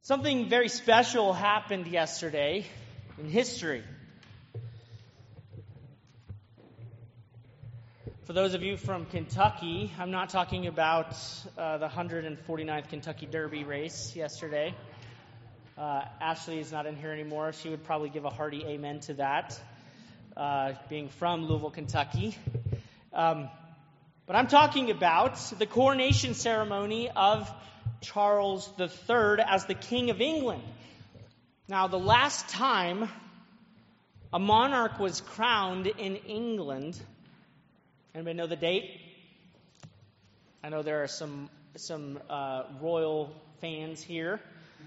Something very special happened yesterday in history. For those of you from Kentucky, I'm not talking about the 149th Kentucky Derby race yesterday. Ashley is not in here anymore. She would probably give a hearty amen to that, being from Louisville, Kentucky. But I'm talking about the coronation ceremony of Charles III as the King of England. Now, the last time a monarch was crowned in England, anybody know the date? I know there are some royal fans here.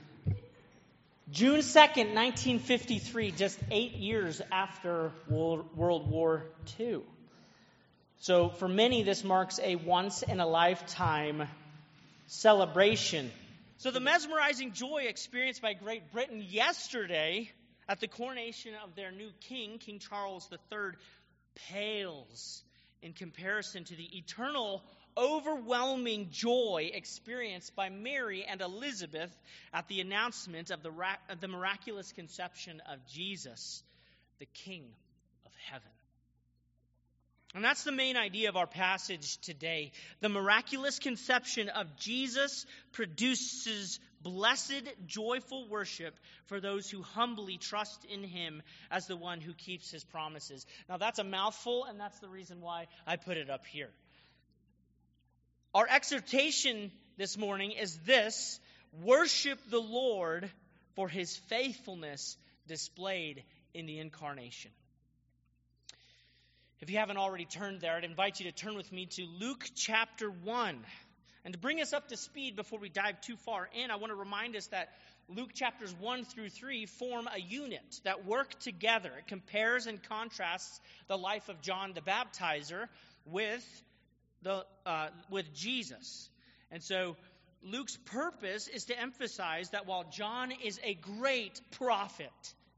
June 2nd, 1953, just 8 years after World War II. So for many, this marks a once-in-a-lifetime celebration. So the mesmerizing joy experienced by Great Britain yesterday at the coronation of their new king, King Charles III, pales in comparison to the eternal, overwhelming joy experienced by Mary and Elizabeth at the announcement of the miraculous conception of Jesus, the King of Heaven. And that's the main idea of our passage today. The miraculous conception of Jesus produces blessed, joyful worship for those who humbly trust in Him as the one who keeps His promises. Now that's a mouthful, and that's the reason why I put it up here. Our exhortation this morning is this: worship the Lord for His faithfulness displayed in the incarnation. If you haven't already turned there, I'd invite you to turn with me to Luke chapter 1. And to bring us up to speed before we dive too far in, I want to remind us that Luke chapters 1 through 3 form a unit that work together. It compares and contrasts the life of John the Baptizer with Jesus. And so Luke's purpose is to emphasize that while John is a great prophet,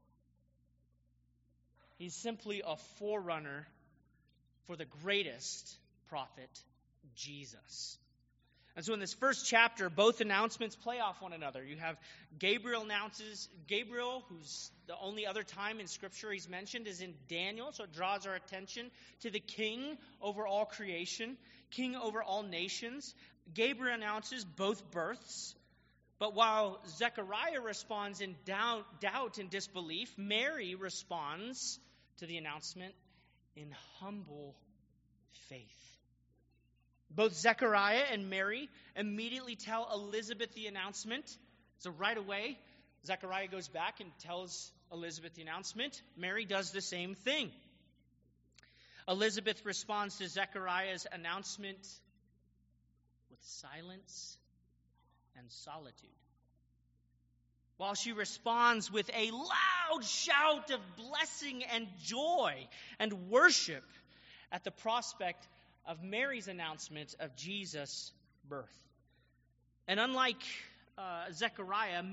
he's simply a forerunner for the greatest prophet, Jesus. And so in this first chapter, both announcements play off one another. You have Gabriel, who's the only other time in Scripture he's mentioned is in Daniel, so it draws our attention to the king over all creation, king over all nations. Gabriel announces both births, but while Zechariah responds in doubt and disbelief, Mary responds to the announcement in humble faith. Both Zechariah and Mary immediately tell Elizabeth the announcement. So right away, Zechariah goes back and tells Elizabeth the announcement. Mary does the same thing. Elizabeth responds to Zechariah's announcement with silence and solitude, while she responds with a loud shout of blessing and joy and worship at the prospect of Mary's announcement of Jesus' birth. And unlike Zechariah,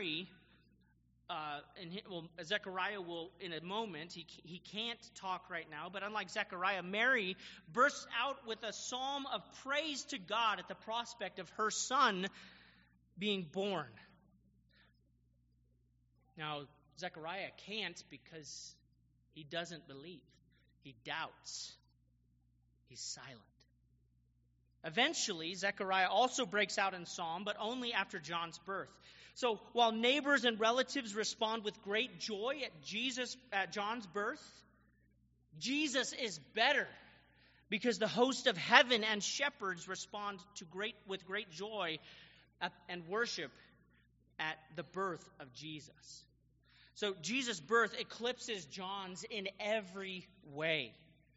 Zechariah will in a moment, he can't talk right now, but unlike Zechariah, Mary bursts out with a psalm of praise to God at the prospect of her son being born. Now, Zechariah can't because he doesn't believe. He doubts. He's silent. Eventually, Zechariah also breaks out in psalm, but only after John's birth. So while neighbors and relatives respond with great joy at John's birth, Jesus is better because the host of heaven and shepherds respond with great joy and worship at the birth of Jesus. So Jesus' birth eclipses John's in every way.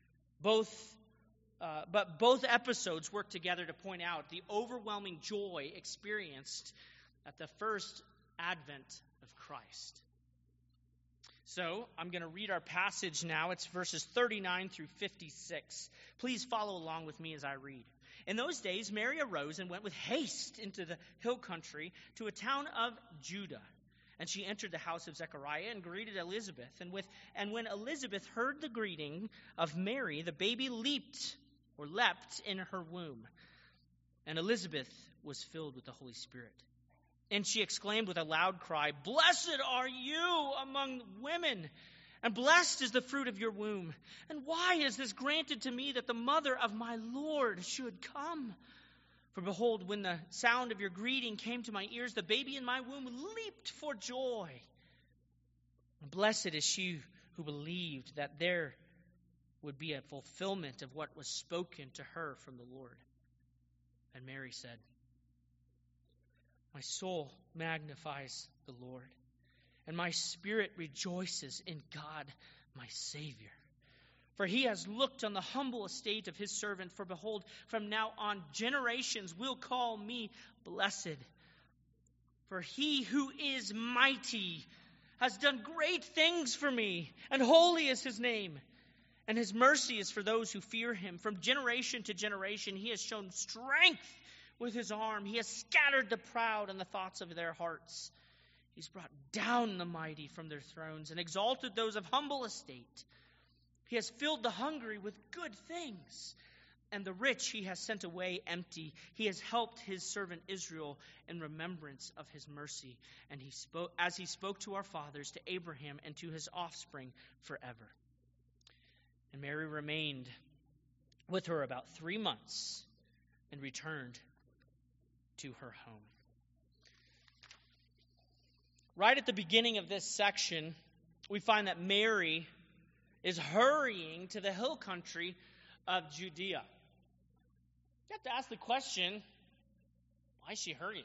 But both episodes work together to point out the overwhelming joy experienced at the first advent of Christ. So I'm going to read our passage now. It's verses 39 through 56. Please follow along with me as I read. In those days, Mary arose and went with haste into the hill country to a town of Judah. And she entered the house of Zechariah and greeted Elizabeth. And when Elizabeth heard the greeting of Mary, the baby leapt in her womb. And Elizabeth was filled with the Holy Spirit. And she exclaimed with a loud cry, "Blessed are you among women, and blessed is the fruit of your womb. And why is this granted to me that the mother of my Lord should come? For behold, when the sound of your greeting came to my ears, the baby in my womb leaped for joy. And blessed is she who believed that there would be a fulfillment of what was spoken to her from the Lord." And Mary said, "My soul magnifies the Lord, and my spirit rejoices in God my Savior. For he has looked on the humble estate of his servant. For behold, from now on generations will call me blessed. For he who is mighty has done great things for me, and holy is his name. And his mercy is for those who fear him. From generation to generation he has shown strength with his arm. He has scattered the proud in the thoughts of their hearts. He's brought down the mighty from their thrones and exalted those of humble estate. He has filled the hungry with good things, and the rich he has sent away empty. He has helped his servant Israel in remembrance of his mercy, and he spoke as he spoke to our fathers, to Abraham, and to his offspring forever." And Mary remained with her about 3 months and returned to her home. Right at the beginning of this section, we find that Mary is hurrying to the hill country of Judea. You have to ask the question, why is she hurrying?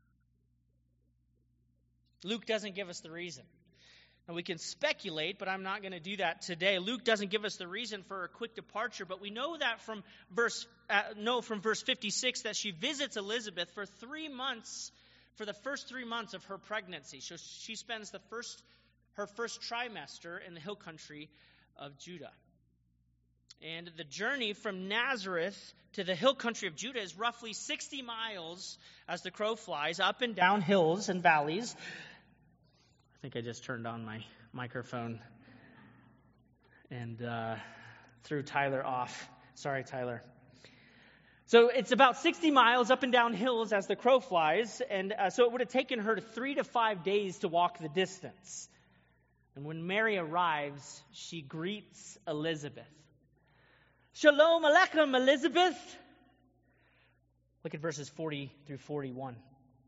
Luke doesn't give us the reason. Now we can speculate, but I'm not going to do that today. Luke doesn't give us the reason for her quick departure, but we know that from verse 56 that she visits Elizabeth for 3 months, for the first 3 months of her pregnancy. So she spends her first trimester in the hill country of Judah. And the journey from Nazareth to the hill country of Judah is roughly 60 miles as the crow flies, up and down hills and valleys. I think I just turned on my microphone and threw Tyler off. Sorry, Tyler. So it's about 60 miles up and down hills as the crow flies, and so it would have taken her 3 to 5 days to walk the distance. And when Mary arrives, she greets Elizabeth. "Shalom Aleichem, Elizabeth." Look at verses 40 through 41.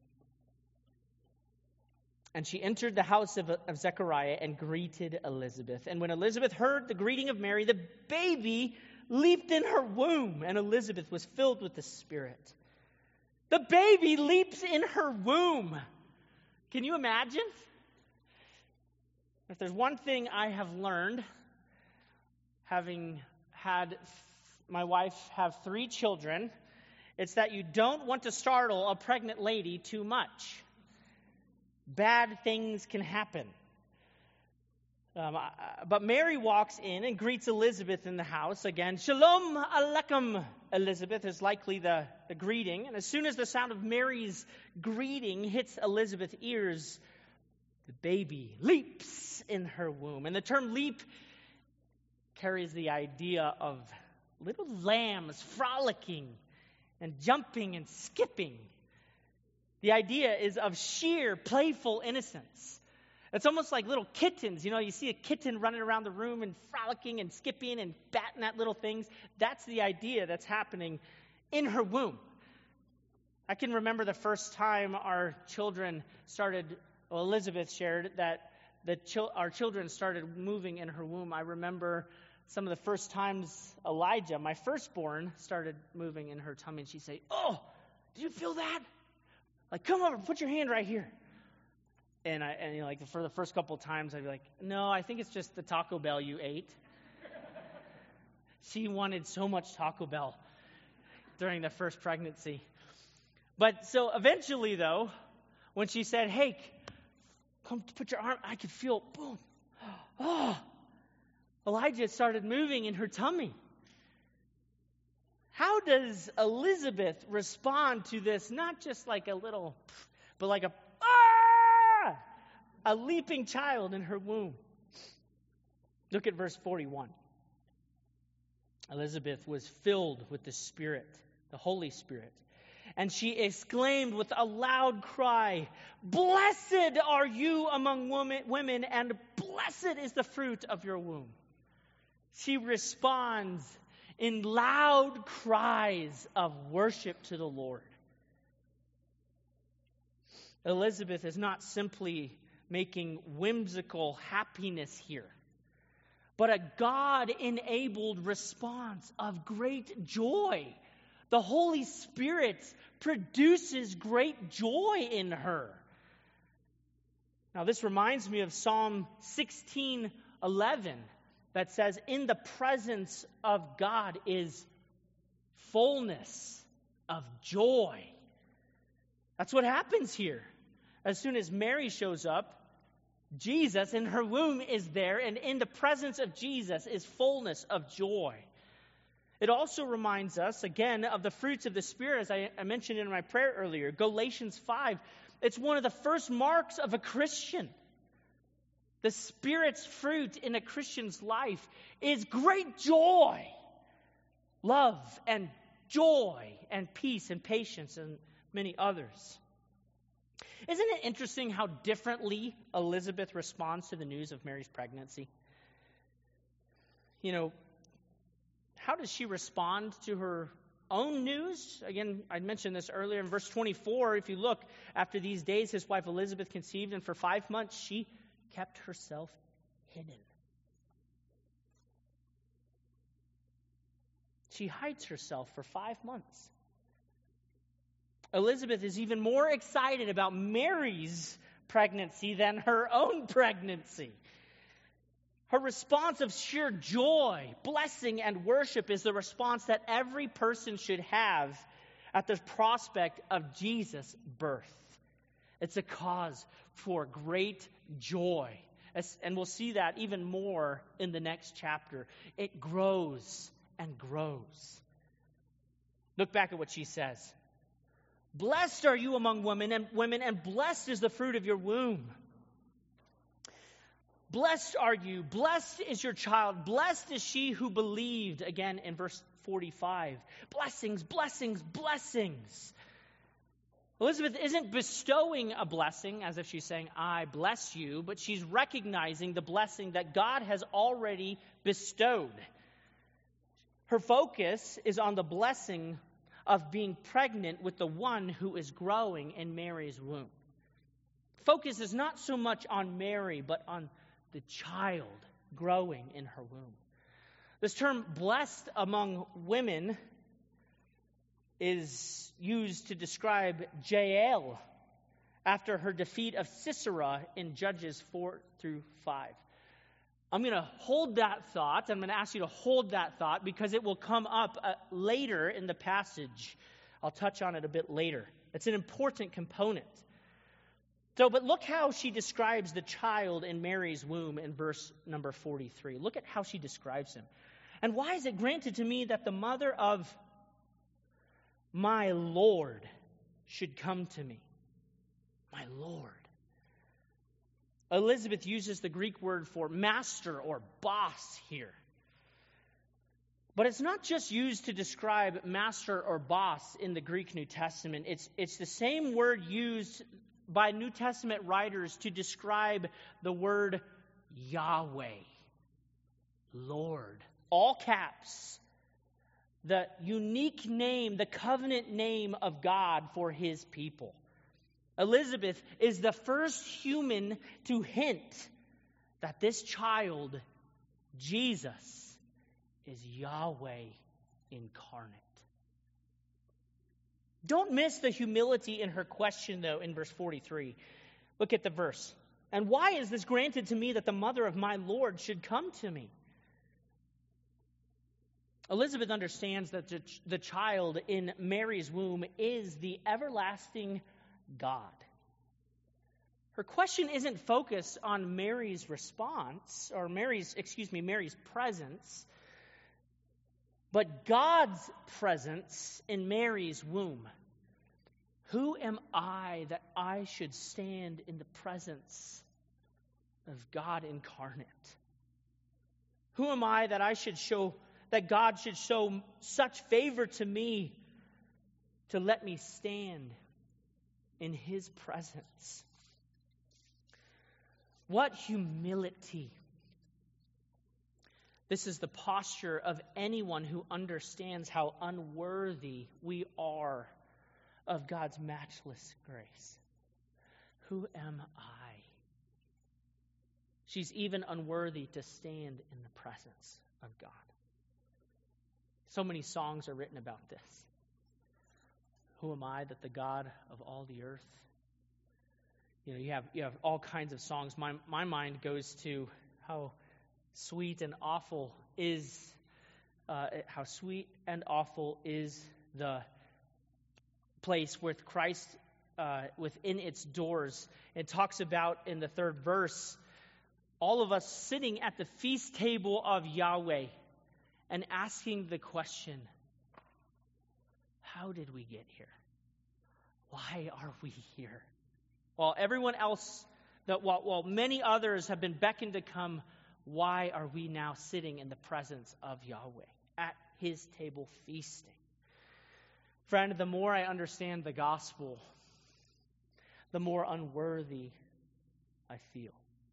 "And she entered the house of Zechariah and greeted Elizabeth. And when Elizabeth heard the greeting of Mary, the baby leaped in her womb, and Elizabeth was filled with the Spirit." The baby leaps in her womb. Can you imagine? If there's one thing I have learned, having had my wife have 3 children, it's that you don't want to startle a pregnant lady too much. Bad things can happen. But Mary walks in and greets Elizabeth in the house. Again, "Shalom Aleichem," Elizabeth is likely the greeting. And as soon as the sound of Mary's greeting hits Elizabeth's ears, the baby leaps in her womb. And the term leap carries the idea of little lambs frolicking and jumping and skipping. The idea is of sheer playful innocence. It's almost like little kittens. You know, you see a kitten running around the room and frolicking and skipping and batting at little things. That's the idea that's happening in her womb. I can remember the first time our children Elizabeth shared that our children started moving in her womb. I remember some of the first times Elijah, my firstborn, started moving in her tummy, and she'd say, "Oh, did you feel that? Like, come over, put your hand right here." And for the first couple of times, I'd be like, "No, I think it's just the Taco Bell you ate." She wanted so much Taco Bell during the first pregnancy. But so eventually, though, when she said, "Hey, come put your arm," I could feel, boom. Oh, Elijah started moving in her tummy. How does Elizabeth respond to this? Not just like a little, but like a leaping child in her womb. Look at verse 41. Elizabeth was filled with the Spirit, the Holy Spirit, And she exclaimed with a loud cry, "Blessed are you among women, and blessed is the fruit of your womb." She responds in loud cries of worship to the Lord. Elizabeth is not simply making whimsical happiness here, but a God-enabled response of great joy. The Holy Spirit produces great joy in her. Now, this reminds me of Psalm 16:11 that says, "In the presence of God is fullness of joy." That's what happens here. As soon as Mary shows up, Jesus in her womb is there, and in the presence of Jesus is fullness of joy. It also reminds us, again, of the fruits of the Spirit, as I mentioned in my prayer earlier. Galatians 5, it's one of the first marks of a Christian. The Spirit's fruit in a Christian's life is great joy, love, and joy, and peace, and patience, and many others. Isn't it interesting how differently Elizabeth responds to the news of Mary's pregnancy? How does she respond to her own news? Again, I mentioned this earlier in verse 24. If you look, after these days, his wife Elizabeth conceived, and for 5 months she kept herself hidden. She hides herself for 5 months. Elizabeth is even more excited about Mary's pregnancy than her own pregnancy. Her response of sheer joy, blessing, and worship is the response that every person should have at the prospect of Jesus' birth. It's a cause for great joy. And we'll see that even more in the next chapter. It grows and grows. Look back at what she says. "Blessed are you among women, and blessed is the fruit of your womb. Blessed are you, blessed is your child, blessed is she who believed." Again in verse 45. Blessings, blessings, blessings. Elizabeth isn't bestowing a blessing as if she's saying, "I bless you," but she's recognizing the blessing that God has already bestowed. Her focus is on the blessing of being pregnant with the one who is growing in Mary's womb. Focus is not so much on Mary, but on the child growing in her womb. This term "blessed among women" is used to describe Jael after her defeat of Sisera in Judges 4-5. I'm going to hold that thought. I'm going to ask you to hold that thought because it will come up later in the passage. I'll touch on it a bit later. It's an important component. But look how she describes the child in Mary's womb in verse number 43. Look at how she describes him. "And why is it granted to me that the mother of my Lord should come to me?" My Lord. Elizabeth uses the Greek word for master or boss here. But it's not just used to describe master or boss in the Greek New Testament. It's the same word used by New Testament writers to describe the word Yahweh, Lord. All caps. The unique name, the covenant name of God for his people. Elizabeth is the first human to hint that this child, Jesus, is Yahweh incarnate. Don't miss the humility in her question, though, in verse 43. Look at the verse. "And why is this granted to me that the mother of my Lord should come to me?" Elizabeth understands that the child in Mary's womb is the everlasting God. Her question isn't focused on Mary's response, or Mary's presence, but God's presence in Mary's womb. Who am I that I should stand in the presence of God incarnate? Who am I that God should show such favor to me to let me stand in his presence. What humility. This is the posture of anyone who understands how unworthy we are of God's matchless grace. Who am I? She's even unworthy to stand in the presence of God. So many songs are written about this. Who am I that the God of all the earth? You have all kinds of songs. My mind goes to how sweet and awful is the place with Christ within its doors. It talks about in the third verse, all of us sitting at the feast table of Yahweh and asking the question, how did we get here? Why are we here? While everyone else, while many others have been beckoned to come, why are we now sitting in the presence of Yahweh at his table feasting? Friend, the more I understand the gospel, the more unworthy I feel.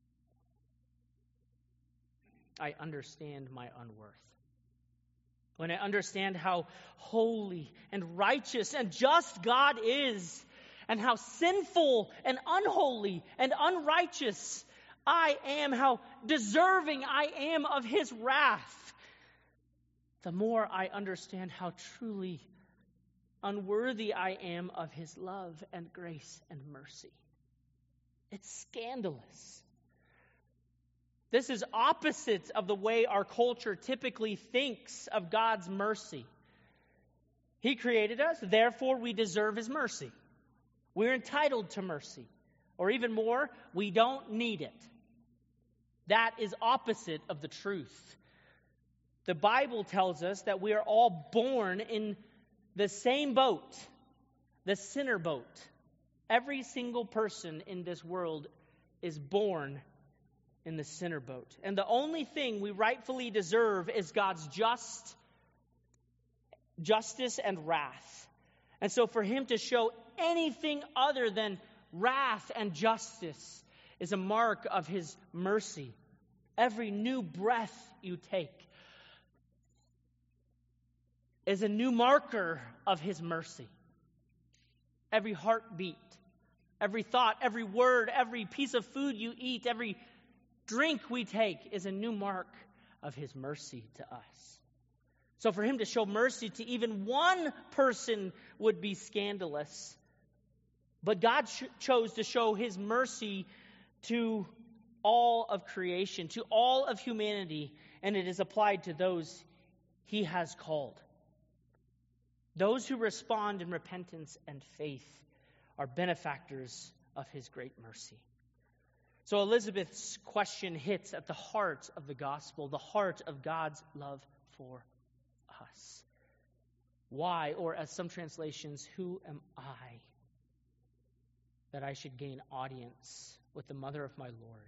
I understand my unworth. When I understand how holy and righteous and just God is, and how sinful and unholy and unrighteous I am, how deserving I am of his wrath, the more I understand how truly unworthy I am of his love and grace and mercy. It's scandalous. This is opposite of the way our culture typically thinks of God's mercy. He created us, therefore we deserve his mercy. We're entitled to mercy. Or even more, we don't need it. That is opposite of the truth. The Bible tells us that we are all born in the same boat, the sinner boat. Every single person in this world is born in the sinner boat. And the only thing we rightfully deserve is God's justice and wrath. And so for him to show anything other than wrath and justice is a mark of his mercy. Every new breath you take is a new marker of his mercy. Every heartbeat, every thought, every word, every piece of food you eat, every drink we take is a new mark of his mercy to us. So for him to show mercy to even one person would be scandalous. But God chose to show his mercy to all of creation, to all of humanity, and it is applied to those he has called. Those who respond in repentance and faith are benefactors of his great mercy. So Elizabeth's question hits at the heart of the gospel, the heart of God's love for us. Why, or as some translations, who am I that I should gain audience with the mother of my Lord?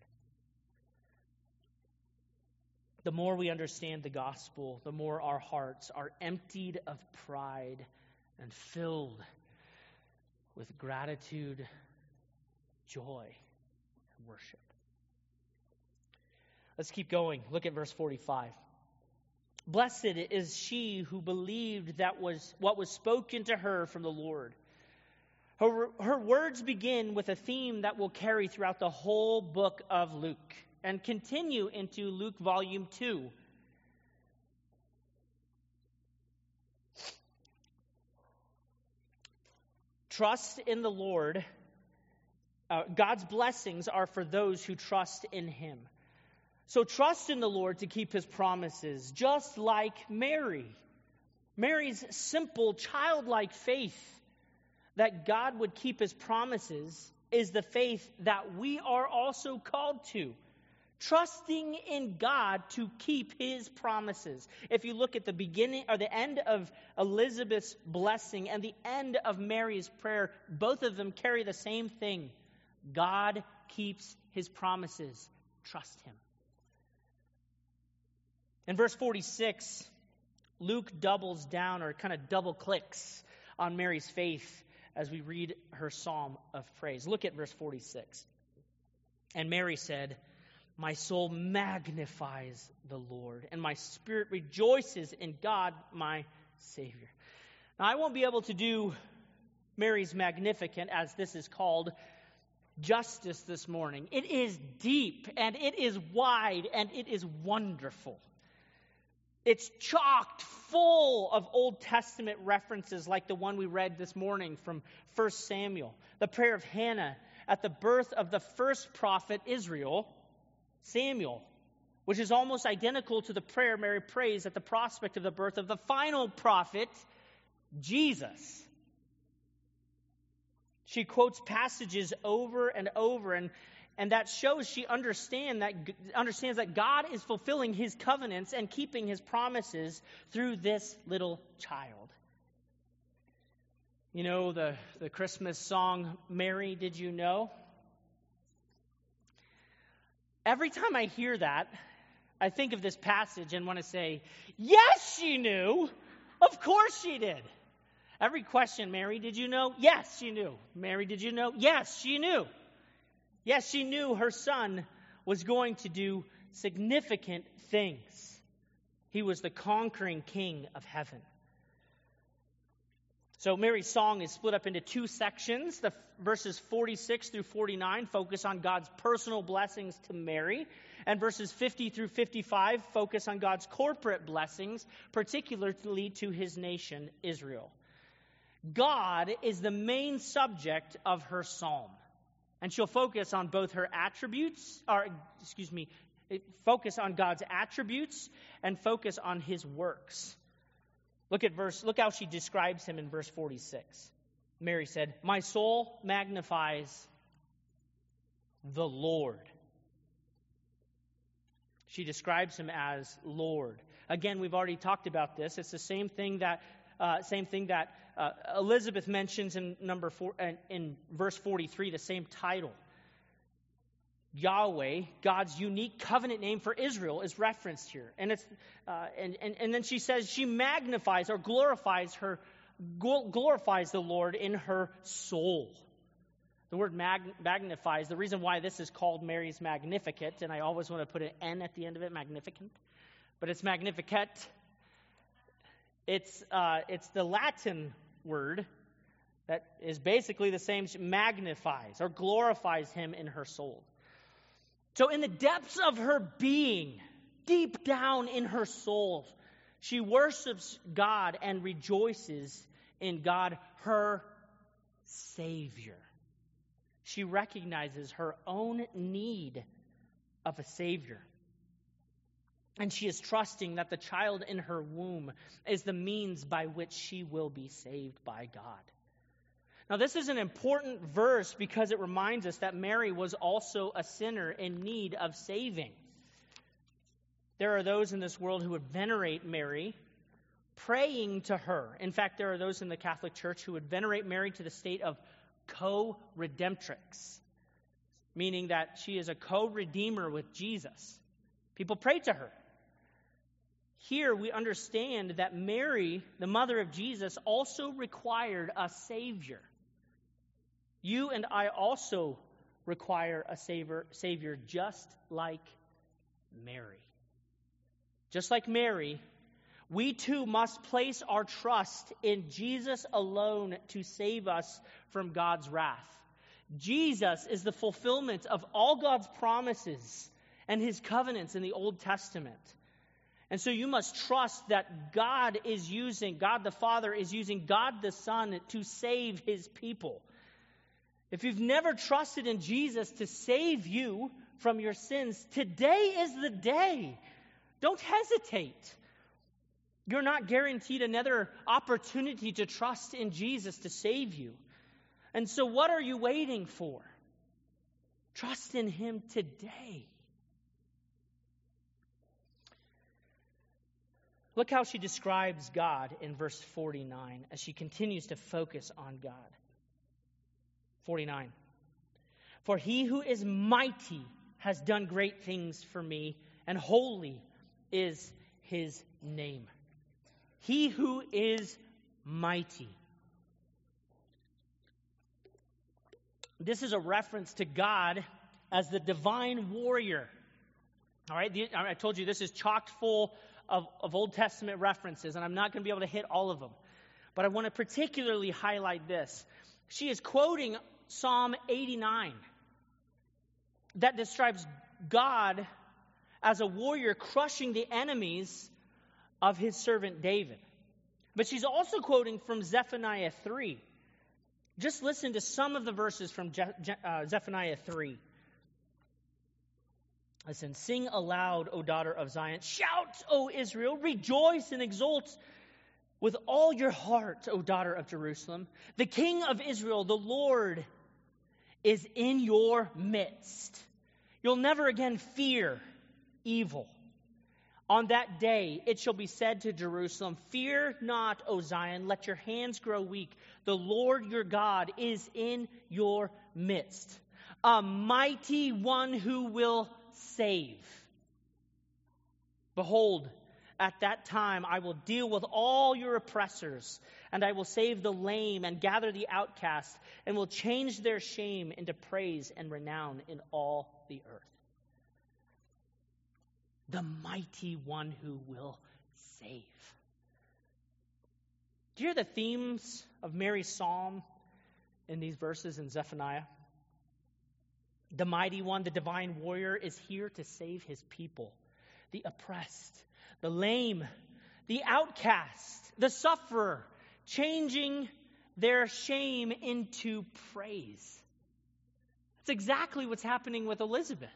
The more we understand the gospel, the more our hearts are emptied of pride and filled with gratitude, joy, and worship. Let's keep going. Look at verse 45. Blessed is she who believed that was what was spoken to her from the Lord. Her words begin with a theme that will carry throughout the whole book of Luke and continue into Luke volume 2. Trust in the Lord. God's blessings are for those who trust in him. So trust in the Lord to keep his promises, just like Mary. Mary's simple, childlike faith that God would keep his promises is the faith that we are also called to. Trusting in God to keep his promises. If you look at the beginning or the end of Elizabeth's blessing and the end of Mary's prayer, both of them carry the same thing. God keeps his promises. Trust him. In verse 46, Luke doubles down or kind of double clicks on Mary's faith as we read her psalm of praise. Look at verse 46. And Mary said, "My soul magnifies the Lord, and my spirit rejoices in God, my Savior." Now, I won't be able to do Mary's Magnificat, as this is called, justice this morning. It is deep, and it is wide, and it is wonderful. It's chocked full of Old Testament references like the one we read this morning from 1 Samuel, the prayer of Hannah at the birth of the first prophet Israel, Samuel, which is almost identical to the prayer Mary prays at the prospect of the birth of the final prophet, Jesus. She quotes passages over and over, and that shows she understands that God is fulfilling his covenants and keeping his promises through this little child. You know the Christmas song, "Mary, Did You Know?" Every time I hear that, I think of this passage and want to say, yes, she knew. Of course she did. Every question, "Mary, did you know?" Yes, she knew. "Mary, did you know?" Yes, she knew. Yes, she knew her son was going to do significant things. He was the conquering king of heaven. So Mary's song is split up into two sections. The verses 46 through 49 focus on God's personal blessings to Mary, and verses 50 through 55 focus on God's corporate blessings, particularly to his nation, Israel. God is the main subject of her psalm, and she'll focus on both her attributes, focus on God's attributes and focus on his works. Look how she describes him in verse 46. Mary said, "My soul magnifies the Lord." She describes him as Lord. Again, we've already talked about this. It's the same thing that Elizabeth mentions in verse 43, the same title. Yahweh, God's unique covenant name for Israel, is referenced here, and then she says she magnifies or glorifies the Lord in her soul. The word magnifies. The reason why this is called Mary's Magnificat, and I always want to put an N at the end of it, magnificent, but it's Magnificat. It's the Latin word that is basically the same, magnifies or glorifies him in her soul. So in the depths of her being, deep down in her soul, she worships God and rejoices in God, her Savior. She recognizes her own need of a Savior. And she is trusting that the child in her womb is the means by which she will be saved by God. Now, this is an important verse because it reminds us that Mary was also a sinner in need of saving. There are those in this world who would venerate Mary, praying to her. In fact, there are those in the Catholic Church who would venerate Mary to the state of co-redemptrix, meaning that she is a co-redeemer with Jesus. People pray to her. Here we understand that Mary, the mother of Jesus, also required a Savior. You and I also require a Savior just like Mary. Just like Mary, we too must place our trust in Jesus alone to save us from God's wrath. Jesus is the fulfillment of all God's promises and his covenants in the Old Testament. And so you must trust that God the Father is using God the Son to save his people. If you've never trusted in Jesus to save you from your sins, today is the day. Don't hesitate. You're not guaranteed another opportunity to trust in Jesus to save you. And so what are you waiting for? Trust in him today. Look how she describes God in verse 49 as she continues to focus on God. 49. For he who is mighty has done great things for me, and holy is his name. He who is mighty. This is a reference to God as the divine warrior. All right, I told you this is chock full of Old Testament references, and I'm not going to be able to hit all of them. But I want to particularly highlight this. She is quoting Psalm 89 that describes God as a warrior crushing the enemies of his servant David. But she's also quoting from Zephaniah 3. Just listen to some of the verses from Zephaniah 3. Listen, sing aloud, O daughter of Zion. Shout, O Israel. Rejoice and exult with all your heart, O daughter of Jerusalem. The King of Israel, the Lord, is in your midst. You'll never again fear evil. On that day, it shall be said to Jerusalem, fear not, O Zion, let your hands grow weak. The Lord your God is in your midst, a mighty one who will save. Behold, at that time I will deal with all your oppressors, and I will save the lame and gather the outcast, and will change their shame into praise and renown in all the earth. The mighty one who will save. Do you hear the themes of Mary's psalm in these verses in Zephaniah? The mighty one, the divine warrior, is here to save his people. The oppressed, the lame, the outcast, the sufferer, changing their shame into praise. That's exactly what's happening with Elizabeth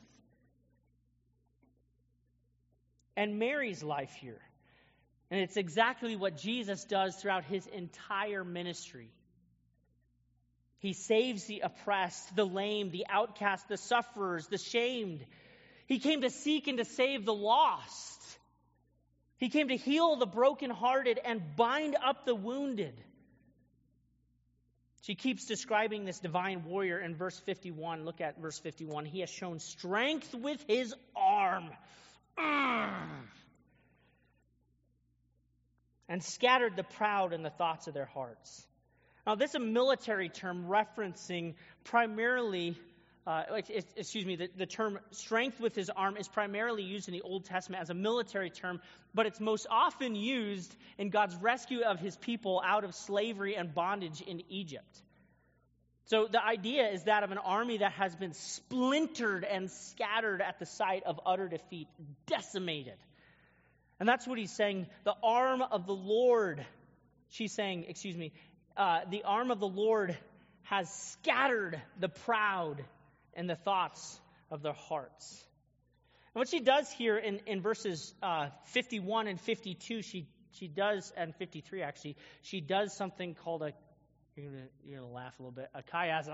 and Mary's life here. And it's exactly what Jesus does throughout his entire ministry. He saves the oppressed, the lame, the outcast, the sufferers, the shamed. He came to seek and to save the lost. He came to heal the brokenhearted and bind up the wounded. She keeps describing this divine warrior in verse 51. Look at verse 51. He has shown strength with his arm. And scattered the proud in the thoughts of their hearts. Now, this is a military term referencing primarily, the term strength with his arm is primarily used in the Old Testament as a military term, but it's most often used in God's rescue of his people out of slavery and bondage in Egypt. So the idea is that of an army that has been splintered and scattered at the sight of utter defeat, decimated. And that's what he's saying. The arm of the Lord, the arm of the Lord has scattered the proud in the thoughts of their hearts. And what she does here in verses 51 and 52, she does, and 53 actually, she does something called you're going to laugh a little bit, a chiasm.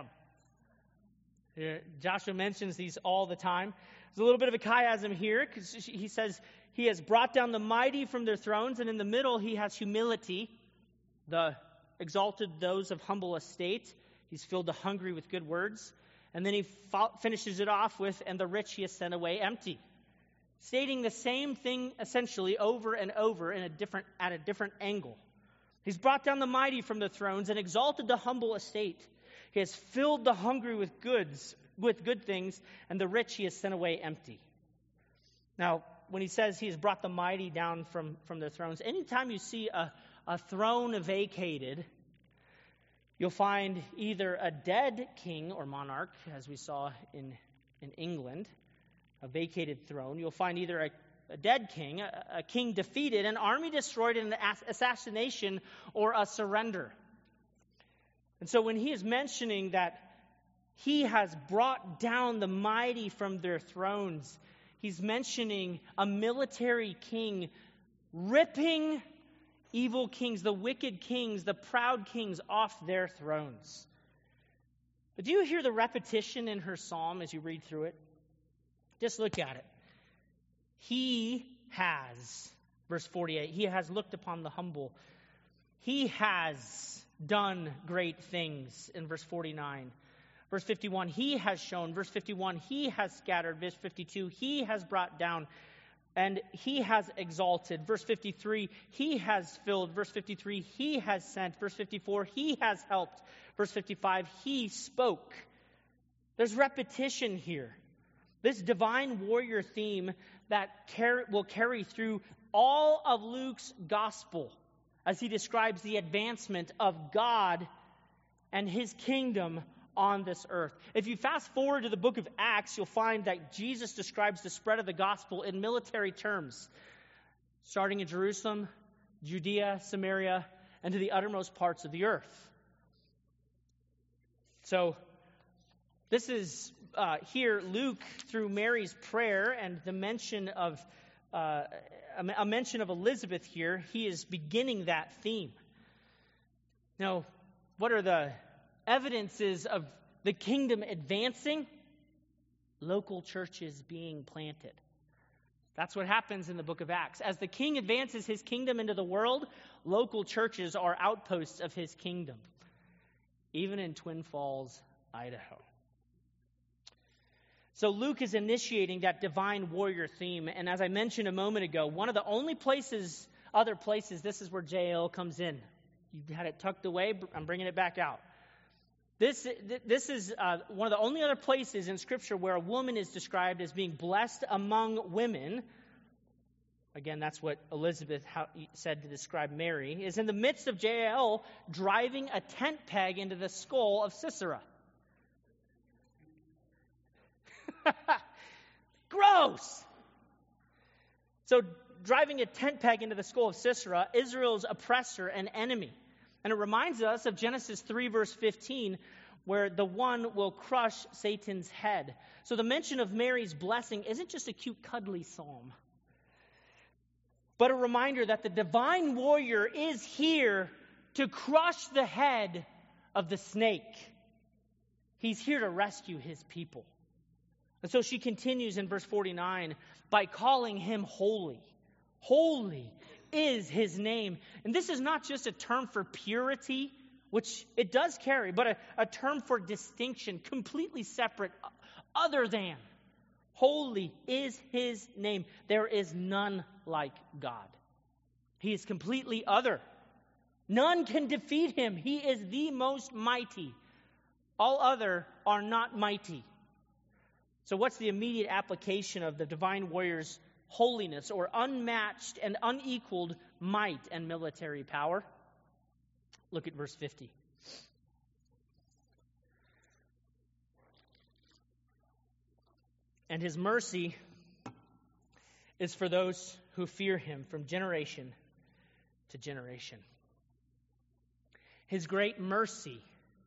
Joshua mentions these all the time. There's a little bit of a chiasm here, because he says, he has brought down the mighty from their thrones, and in the middle he has humility, the exalted those of humble estate. He's filled the hungry with good words. And then he finishes it off with, and the rich he has sent away empty. Stating the same thing essentially over and over at a different angle. He's brought down the mighty from the thrones and exalted the humble estate. He has filled the hungry with good things, and the rich he has sent away empty. Now, when he says he has brought the mighty down from their thrones, anytime you see a throne vacated, you'll find either a dead king or monarch, as we saw in England, a vacated throne. You'll find either a dead king, a king defeated, an army destroyed in an assassination, or a surrender. And so when he is mentioning that he has brought down the mighty from their thrones, he's mentioning a military king ripping evil kings, the wicked kings, the proud kings off their thrones. But do you hear the repetition in her psalm as you read through it? Just look at it. He has, verse 48, he has looked upon the humble. He has done great things in verse 49. Verse 51, he has shown. Verse 51, he has scattered. Verse 52, he has brought down. And he has exalted. Verse 53, he has filled. Verse 53, he has sent. Verse 54, he has helped. Verse 55, he spoke. There's repetition here. This divine warrior theme that will carry through all of Luke's gospel as he describes the advancement of God and his kingdom on this earth. If you fast forward to the book of Acts, you'll find that Jesus describes the spread of the gospel in military terms, starting in Jerusalem, Judea, Samaria, and to the uttermost parts of the earth. So this is here Luke, through Mary's prayer and the mention of a mention of Elizabeth here, he is beginning that theme. Now, what are the evidences of the kingdom advancing? Local churches being planted. That's what happens in the book of Acts. As the king advances his kingdom into the world, local churches are outposts of his kingdom, even in Twin Falls, Idaho. So Luke is initiating that divine warrior theme, and as I mentioned a moment ago, one of the only other places, this is where JL comes in. You had it tucked away, I'm bringing it back out. This is one of the only other places in Scripture where a woman is described as being blessed among women. Again, that's what Elizabeth said to describe Mary, is in the midst of Jael driving a tent peg into the skull of Sisera. Gross! So, driving a tent peg into the skull of Sisera, Israel's oppressor and enemy. And it reminds us of Genesis 3, verse 15, where the one will crush Satan's head. So the mention of Mary's blessing isn't just a cute, cuddly psalm, but a reminder that the divine warrior is here to crush the head of the snake. He's here to rescue his people. And so she continues in verse 49 by calling him holy. Holy is his name. And this is not just a term for purity, which it does carry, but a term for distinction, completely separate, other than. Holy is his name. There is none like God. He is completely other. None can defeat him. He is the most mighty. All other are not mighty. So what's the immediate application of the divine warrior's holiness or unmatched and unequaled might and military power? Look at verse 50. And his mercy is for those who fear him from generation to generation. His great mercy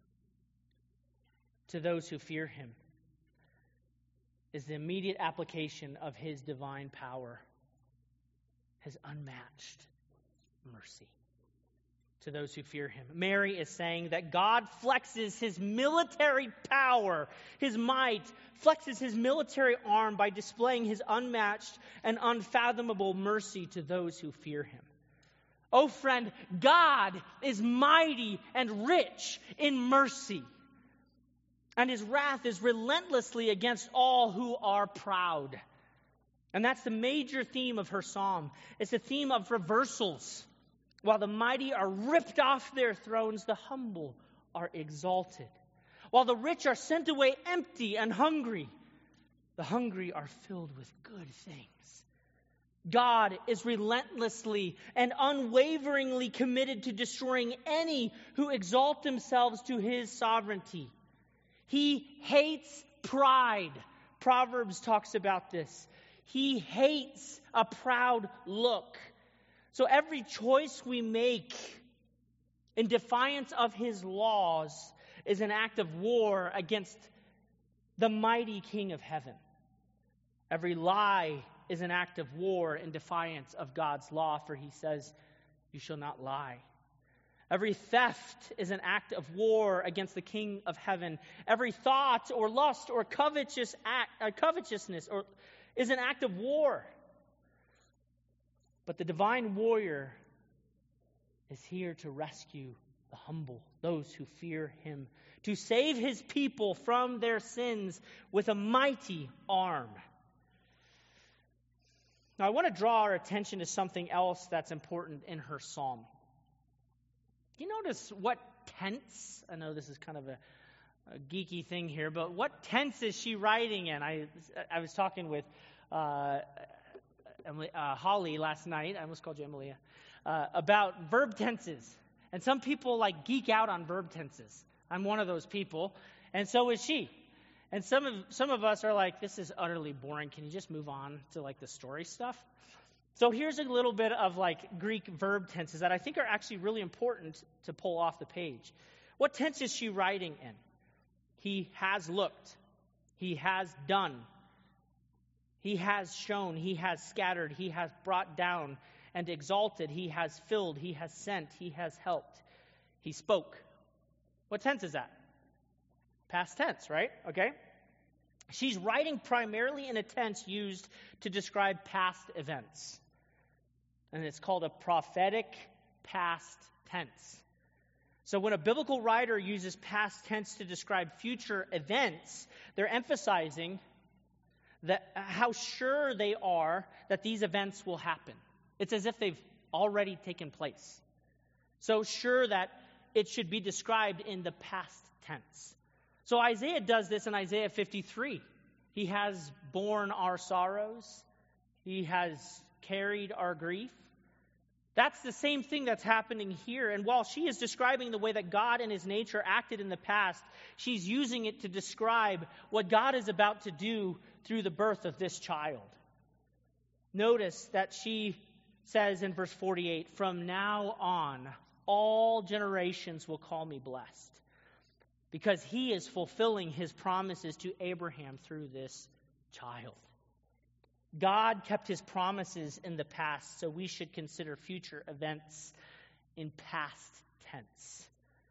to those who fear him is the immediate application of his divine power, his unmatched mercy to those who fear him. Mary is saying that God flexes his military power, his might, flexes his military arm by displaying his unmatched and unfathomable mercy to those who fear him. Oh friend, God is mighty and rich in mercy. And his wrath is relentlessly against all who are proud. And that's the major theme of her psalm. It's a theme of reversals. While the mighty are ripped off their thrones, the humble are exalted. While the rich are sent away empty and hungry, the hungry are filled with good things. God is relentlessly and unwaveringly committed to destroying any who exalt themselves to his sovereignty. He hates pride. Proverbs talks about this. He hates a proud look. So every choice we make in defiance of his laws is an act of war against the mighty King of heaven. Every lie is an act of war in defiance of God's law, for he says, "You shall not lie." Every theft is an act of war against the King of heaven. Every thought or lust or covetousness is an act of war. But the divine warrior is here to rescue the humble, those who fear him, to save his people from their sins with a mighty arm. Now, I want to draw our attention to something else that's important in her psalm. You notice what tense, I know this is kind of a geeky thing here, but what tense is she writing in? I was talking with Holly last night. I almost called you Emilia. About verb tenses. And some people geek out on verb tenses. I'm one of those people, and so is she. And some of us are like, this is utterly boring. Can you just move on to the story stuff? So here's a little bit of Greek verb tenses that I think are actually really important to pull off the page. What tense is she writing in? He has looked. He has done. He has shown. He has scattered. He has brought down and exalted. He has filled. He has sent. He has helped. He spoke. What tense is that? Past tense, right? Okay. She's writing primarily in a tense used to describe past events. And it's called a prophetic past tense. So when a biblical writer uses past tense to describe future events, they're emphasizing that how sure they are that these events will happen. It's as if they've already taken place. So sure that it should be described in the past tense. So Isaiah does this in Isaiah 53. He has borne our sorrows. He has carried our grief. That's the same thing that's happening here. And while she is describing the way that God and his nature acted in the past, she's using it to describe what God is about to do through the birth of this child. Notice that she says in verse 48, "From now on, all generations will call me blessed," because he is fulfilling his promises to Abraham through this child. God kept his promises in the past, so we should consider future events in past tense.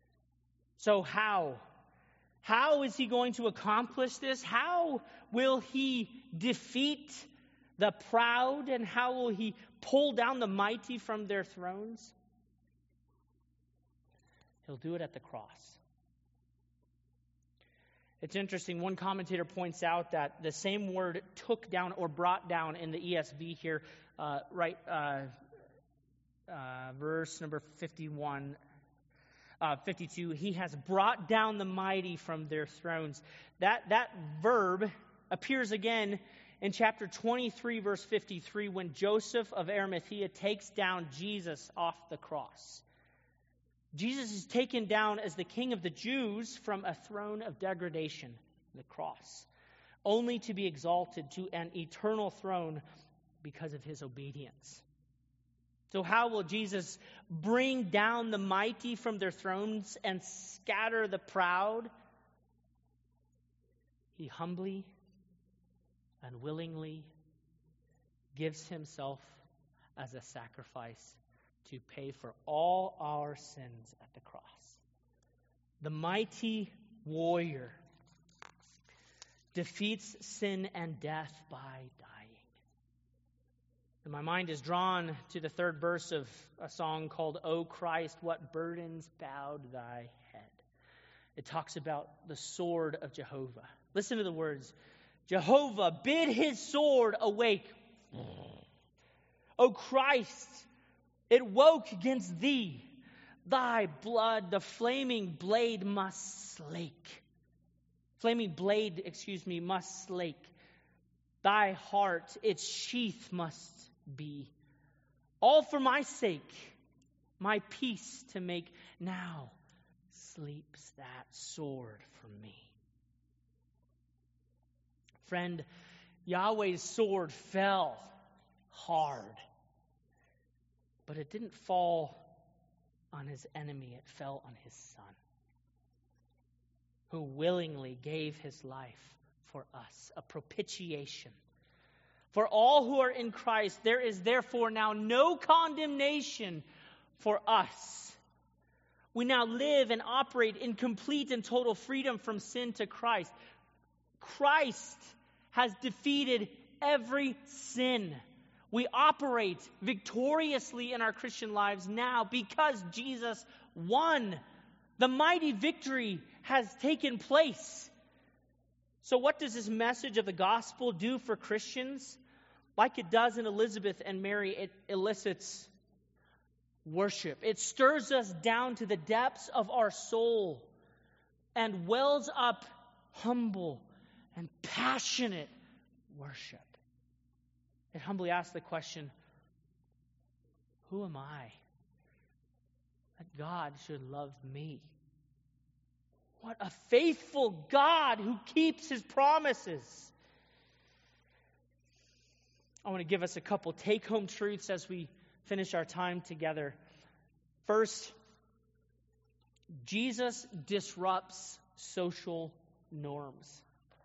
So how? How is he going to accomplish this? How will he defeat the proud, and how will he pull down the mighty from their thrones? He'll do it at the cross. It's interesting. One commentator points out that the same word took down or brought down in the ESV here, verse number 52, he has brought down the mighty from their thrones. That verb appears again in chapter 23, verse 53, when Joseph of Arimathea takes down Jesus off the cross. Jesus is taken down as the King of the Jews from a throne of degradation, the cross, only to be exalted to an eternal throne because of his obedience. So how will Jesus bring down the mighty from their thrones and scatter the proud? He humbly and willingly gives himself as a sacrifice to pay for all our sins at the cross. The mighty warrior defeats sin and death by dying. And my mind is drawn to the third verse of a song called "O Christ, What Burdens Bowed Thy Head." It talks about the sword of Jehovah. Listen to the words. Jehovah bid his sword awake. O Christ, it woke against thee. Thy blood the flaming blade must slake. Must slake. Thy heart its sheath must be. All for my sake, my peace to make. Now sleeps that sword for me. Friend, Yahweh's sword fell hard. But it didn't fall on his enemy. It fell on his Son, who willingly gave his life for us, a propitiation. For all who are in Christ, there is therefore now no condemnation for us. We now live and operate in complete and total freedom from sin to Christ. Christ has defeated every sin. We operate victoriously in our Christian lives now because Jesus won. The mighty victory has taken place. So what does this message of the gospel do for Christians? Like it does in Elizabeth and Mary, it elicits worship. It stirs us down to the depths of our soul. and wells up humble and passionate worship. It humbly asks the question, who am I that God should love me? What a faithful God who keeps his promises. I want to give us a couple take-home truths as we finish our time together. First, Jesus disrupts social norms.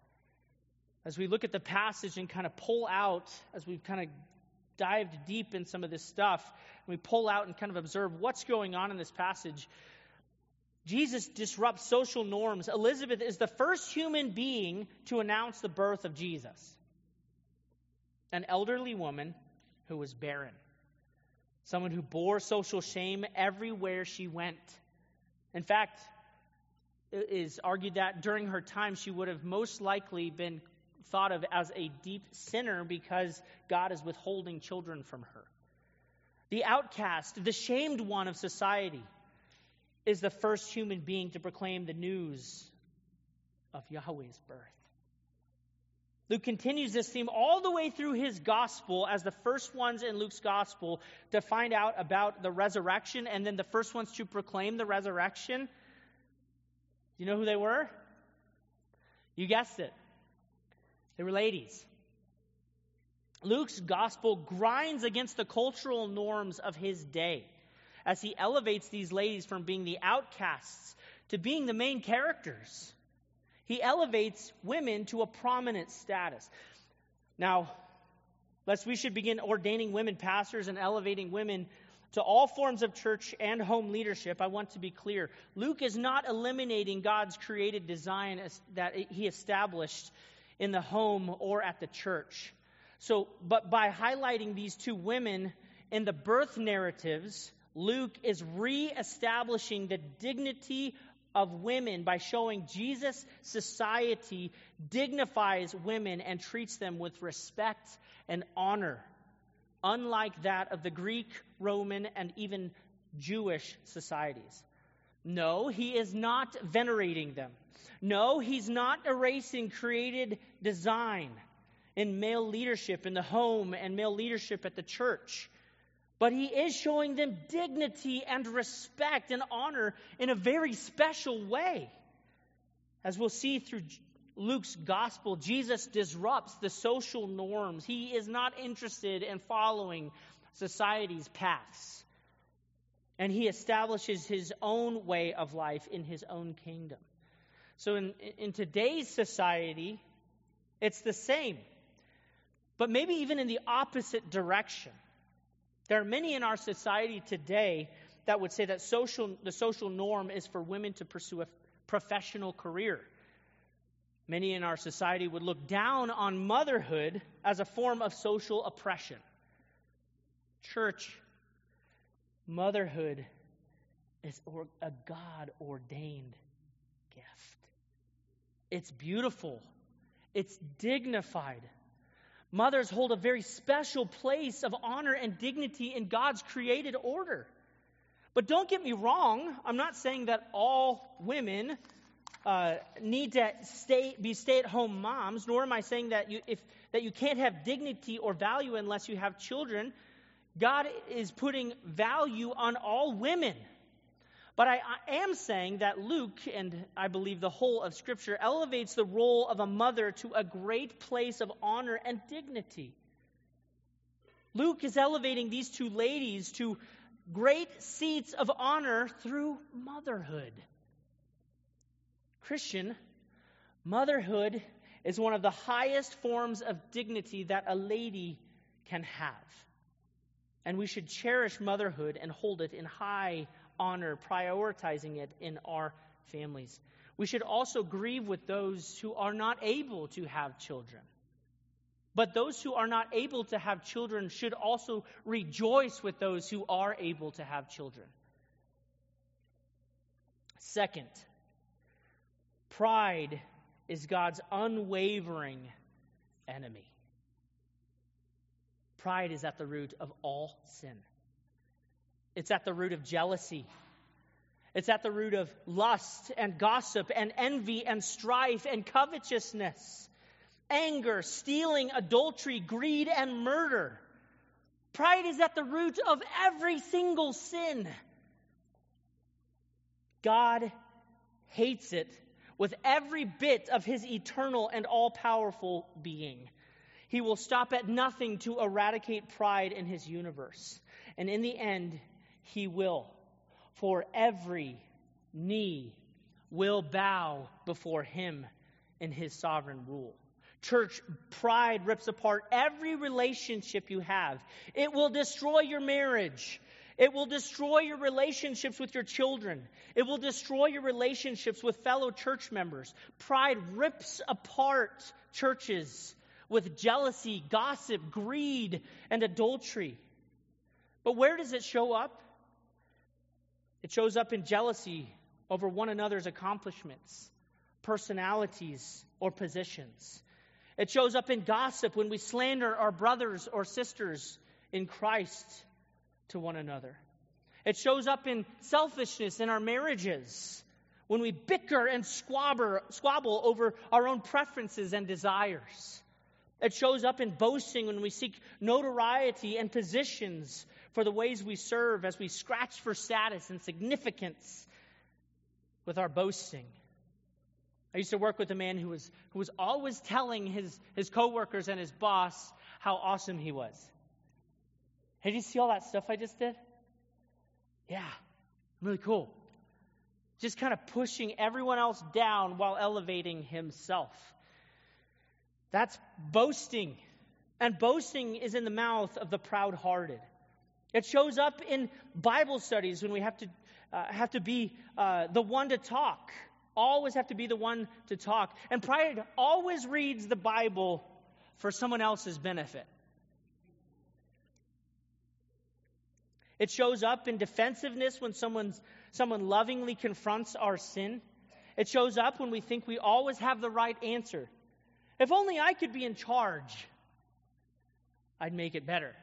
As we look at the passage and kind of pull out, as we've kind of dived deep in some of this stuff, we pull out and kind of observe what's going on in this passage. Jesus disrupts social norms. Elizabeth is the first human being to announce the birth of Jesus. An elderly woman who was barren. Someone who bore social shame everywhere she went. In fact, it is argued that during her time she would have most likely been thought of as a deep sinner because God is withholding children from her. The outcast, the shamed one of society, is the first human being to proclaim the news of Yahweh's birth. Luke continues this theme all the way through his gospel as the first ones in Luke's gospel to find out about the resurrection and then the first ones to proclaim the resurrection. You know who they were? You guessed it. They were ladies. Luke's gospel grinds against the cultural norms of his day as he elevates these ladies from being the outcasts to being the main characters. He elevates women to a prominent status. Now, lest we should begin ordaining women pastors and elevating women to all forms of church and home leadership, I want to be clear. Luke is not eliminating God's created design that he established in the home or at the church. But by highlighting these two women in the birth narratives, Luke is re-establishing the dignity of women by showing Jesus' society dignifies women and treats them with respect and honor, unlike that of the Greek, Roman, and even Jewish societies. No, he is not venerating them. No, he's not erasing created design in male leadership in the home and male leadership at the church. But he is showing them dignity and respect and honor in a very special way. As we'll see through Luke's gospel, Jesus disrupts the social norms. He is not interested in following society's paths. And he establishes his own way of life in his own kingdom. So in today's society, it's the same. But maybe even in the opposite direction. There are many in our society today that would say that the social norm is for women to pursue a professional career. Many in our society would look down on motherhood as a form of social oppression. Church, motherhood is a God-ordained gift. It's beautiful. It's dignified. Mothers hold a very special place of honor and dignity in God's created order. But don't get me wrong, I'm not saying that all women need to be stay-at-home moms, nor am I saying that you can't have dignity or value unless you have children. God is putting value on all women. But I am saying that Luke, and I believe the whole of Scripture, elevates the role of a mother to a great place of honor and dignity. Luke is elevating these two ladies to great seats of honor through motherhood. Christian, motherhood is one of the highest forms of dignity that a lady can have. And we should cherish motherhood and hold it in high honor, prioritizing it in our families. We should also grieve with those who are not able to have children. But those who are not able to have children should also rejoice with those who are able to have children. Second, pride is God's unwavering enemy. Pride is at the root of all sin. It's at the root of jealousy. It's at the root of lust and gossip and envy and strife and covetousness, anger, stealing, adultery, greed, and murder. Pride is at the root of every single sin. God hates it with every bit of his eternal and all-powerful being. He will stop at nothing to eradicate pride in his universe. And in the end, he will. For every knee will bow before him in his sovereign rule. Church, pride rips apart every relationship you have. It will destroy your marriage. It will destroy your relationships with your children. It will destroy your relationships with fellow church members. Pride rips apart churches with jealousy, gossip, greed, and adultery. But where does it show up? It shows up in jealousy over one another's accomplishments, personalities, or positions. It shows up in gossip when we slander our brothers or sisters in Christ to one another. It shows up in selfishness in our marriages when we bicker and squabble over our own preferences and desires. It shows up in boasting when we seek notoriety and positions for the ways we serve as we scratch for status and significance with our boasting. I used to work with a man who was always telling his coworkers and his boss how awesome he was. Hey, did you see all that stuff I just did? Yeah, really cool. Just kind of pushing everyone else down while elevating himself. That's boasting. And boasting is in the mouth of the proud-hearted. It shows up in Bible studies when we have to be the one to talk. Always have to be the one to talk. And pride always reads the Bible for someone else's benefit. It shows up in defensiveness when someone lovingly confronts our sin. It shows up when we think we always have the right answer. If only I could be in charge, I'd make it better.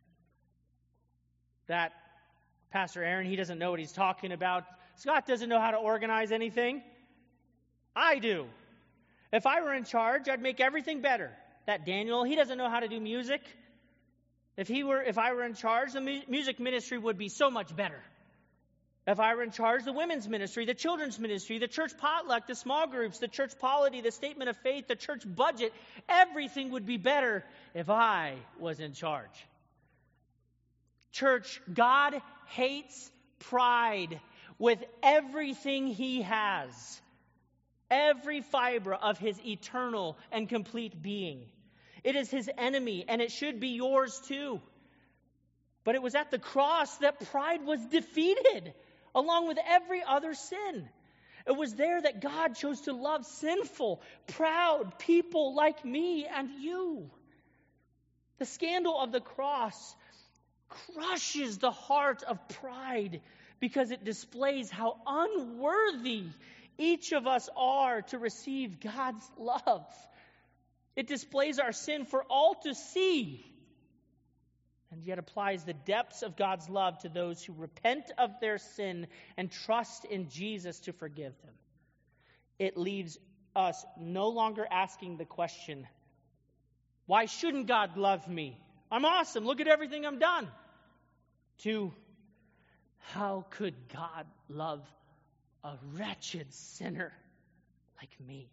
That Pastor Aaron, he doesn't know what he's talking about. Scott doesn't know how to organize anything. I do. If I were in charge, I'd make everything better. That Daniel, he doesn't know how to do music. If I were in charge, the music ministry would be so much better. If I were in charge, the women's ministry, the children's ministry, the church potluck, the small groups, the church polity, the statement of faith, the church budget, everything would be better if I was in charge. Church, God hates pride with everything he has. Every fiber of his eternal and complete being. It is his enemy, and it should be yours too. But it was at the cross that pride was defeated, along with every other sin. It was there that God chose to love sinful, proud people like me and you. The scandal of the cross crushes the heart of pride because it displays how unworthy each of us are to receive God's love. It displays our sin for all to see, and yet applies the depths of God's love to those who repent of their sin and trust in Jesus to forgive them. It leaves us no longer asking the question, why shouldn't God love me? I'm awesome. Look at everything I've done. To, how could God love a wretched sinner like me?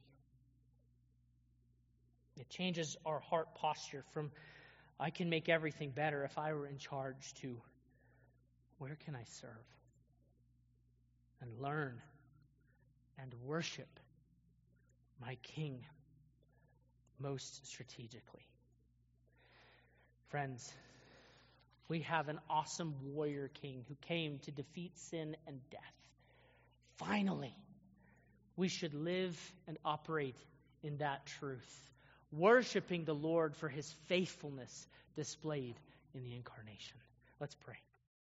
It changes our heart posture from, I can make everything better if I were in charge, to, where can I serve and learn and worship my King most strategically? Friends, we have an awesome warrior king who came to defeat sin and death. Finally, we should live and operate in that truth, worshiping the Lord for his faithfulness displayed in the incarnation. Let's pray.